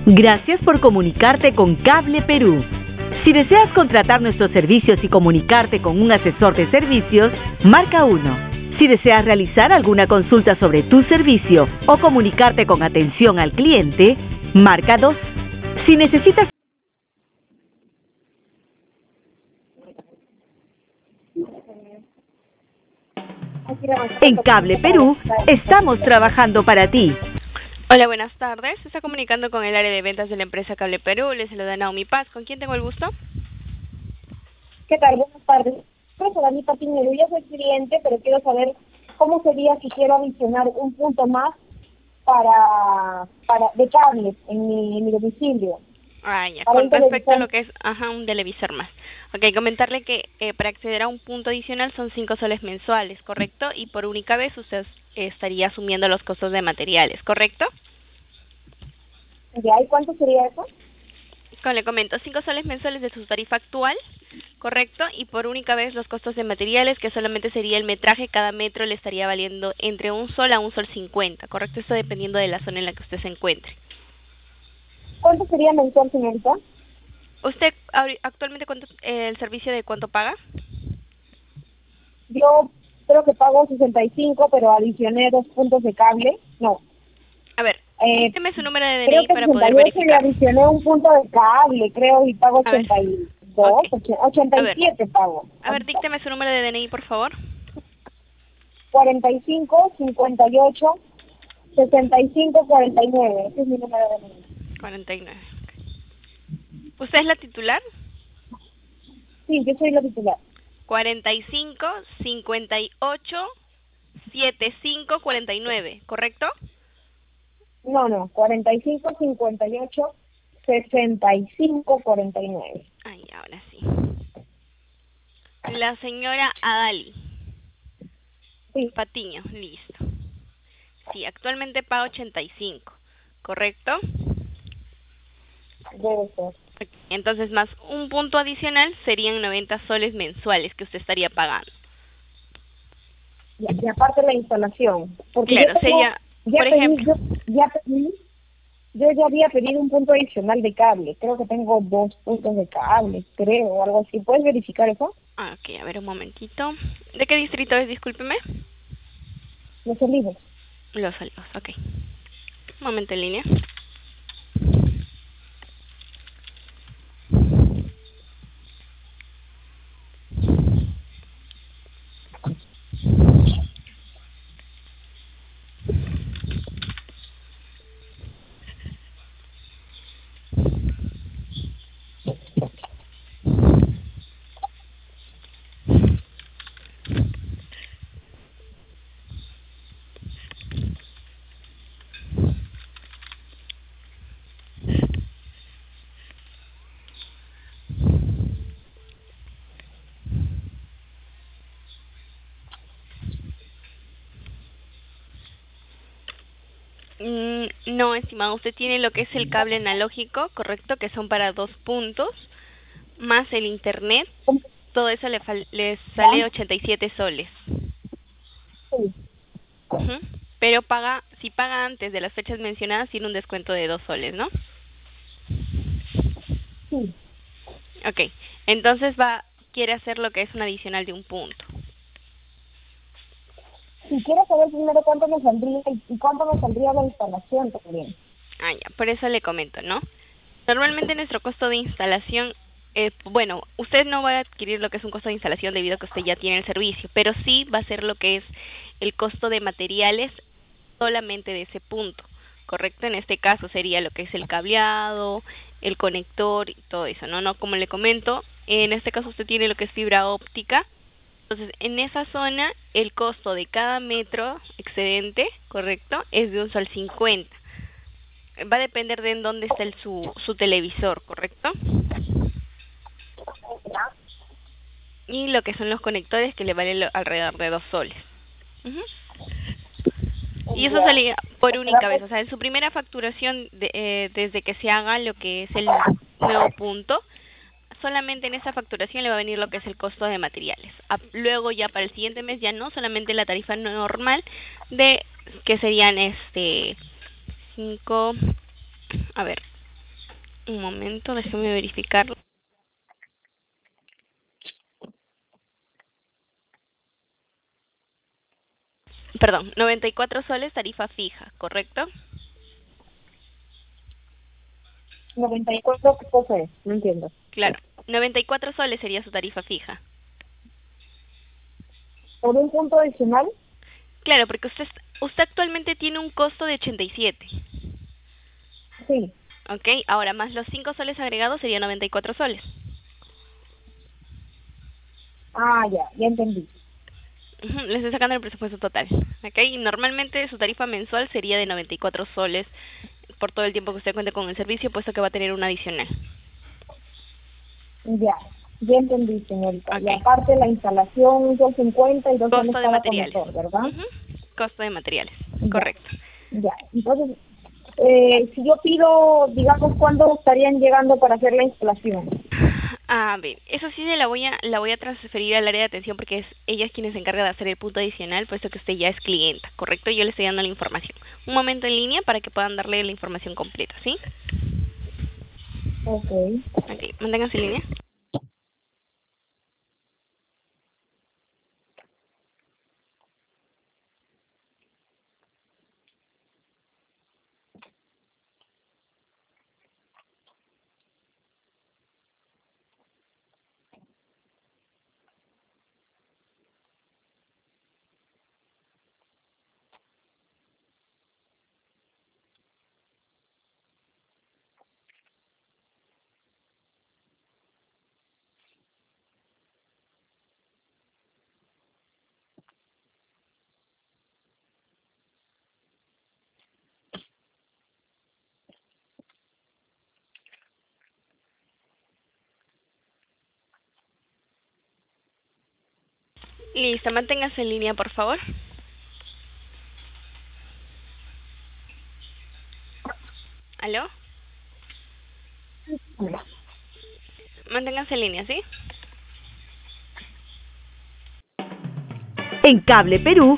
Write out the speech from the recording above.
Gracias por comunicarte con Cable Perú. Si deseas contratar nuestros servicios y comunicarte con un asesor de servicios, marca 1. Si deseas realizar alguna consulta sobre tu servicio o comunicarte con atención al cliente, marca 2. Si necesitas... En Cable Perú, estamos trabajando para ti. Hola, buenas tardes. Se está comunicando con el área de ventas de la empresa Cable Perú. Les saluda Naomi Paz. ¿Con quién tengo el gusto? ¿Qué tal? Buenas tardes. Soy Dani Patiñero. Yo soy cliente, pero quiero saber cómo sería si quiero adicionar un punto más para de cable en mi domicilio. Ah, ya. Para Con un respecto a televisor. lo que es, un televisor más. Ok, comentarle que para acceder a un punto adicional son 5 soles mensuales, ¿correcto? Y por única vez usted estaría asumiendo los costos de materiales, ¿correcto? ¿Ya? ¿Y cuánto sería eso? Como le comento, 5 soles mensuales de su tarifa actual, ¿correcto? Y por única vez los costos de materiales, que solamente sería el metraje, cada metro le estaría valiendo entre 1 sol a 1 sol 50, ¿correcto? Esto dependiendo de la zona en la que usted se encuentre. ¿Cuánto sería mensual, señorita? ¿Usted actualmente el servicio de cuánto paga? Yo creo que pago 65, pero adicioné 2 puntos de cable. No. A ver, dígame su número de Creo DNI que para poder 68 y verificar. adicioné un punto de cable, creo, y pago A ver, 82, ok. 87 pago. A ver, dícteme su número de DNI, por favor. 45, 58, 65, 49. Ese es mi número de DNI. 49. ¿Usted es la titular? Sí, yo soy la titular. 45, 58, 75, 49, ¿correcto? No, 45, 58, 65, 49. Ay, ahora sí. La señora Adali Sí, Patiño, listo. Sí, actualmente paga 85, ¿correcto? debe ser. Ok, entonces, más un punto adicional serían 90 soles mensuales que usted estaría pagando. Y aparte la instalación. Porque Claro, sería, por ejemplo, yo ya había pedido un punto adicional de cable. Creo que tengo 2 puntos de cable, creo, o algo así. ¿Puedes verificar eso? ok, a ver un momentito. ¿De qué distrito es? Discúlpeme. Los olivos. Los Olivos, ok. Un momento en línea. No, estimado, usted tiene lo que es el cable analógico, correcto, que son para 2 puntos, más el internet, todo eso le sale 87 soles. Sí, Ujú. Pero si paga antes de las fechas mencionadas, tiene un descuento de 2 soles, ¿no? sí. Ok, entonces quiere hacer lo que es un adicional de un punto. Si quiero saber primero cuánto me saldría y cuánto me saldría la instalación también. Ah, ya, por eso le comento, ¿no? Normalmente nuestro costo de instalación, bueno, usted no va a adquirir lo que es un costo de instalación debido a que usted ya tiene el servicio, pero sí va a ser lo que es el costo de materiales solamente de ese punto, ¿correcto? En este caso sería lo que es el cableado, el conector y todo eso, ¿no? No, como le comento, en este caso usted tiene lo que es fibra óptica. Entonces, en esa zona, el costo de cada metro excedente, ¿correcto? Es de 1 sol 50. Va a depender de en dónde está su televisor, ¿correcto? Y lo que son los conectores, que le valen alrededor de 2 soles. Ujú. Y eso Ya. salía por única vez, o sea, en su primera facturación, desde que se haga lo que es el nuevo punto, solamente en esa facturación le va a venir lo que es el costo de materiales. Luego ya para el siguiente mes ya no, solamente la tarifa normal de que serían 5, a ver, Un momento, déjeme verificarlo. Perdón, 94 soles tarifa fija, ¿correcto? 94, ¿qué cosa es? No entiendo. Claro, 94 soles sería su tarifa fija. ¿Por un punto adicional? Claro, porque usted actualmente tiene un costo de 87. Sí. Ok, ahora más los 5 soles agregados sería 94 soles. Ah, ya entendí. Ujú, le estoy sacando el presupuesto total. Ok, y normalmente su tarifa mensual sería de 94 soles por todo el tiempo que usted cuente con el servicio, puesto que va a tener un adicional. Ya entendí, señorita. Y Ok, aparte la instalación, 250 y 2 soles costo de cada materiales. conector, ¿verdad? Ujú, costo de materiales, Ya, correcto. ya. Entonces, si yo pido, digamos, ¿cuándo estarían llegando para hacer la instalación? A ver, eso sí la voy a transferir al área de atención porque es ella es quien se encarga de hacer el punto adicional, puesto que usted ya es clienta, ¿correcto? Yo le estoy dando la información. Un momento en línea para que puedan darle la información completa, ¿sí? Ok. Ok, manténganse en línea. Listo, manténgase en línea, por favor. ¿Aló? Manténgase en línea, ¿sí? En Cable Perú,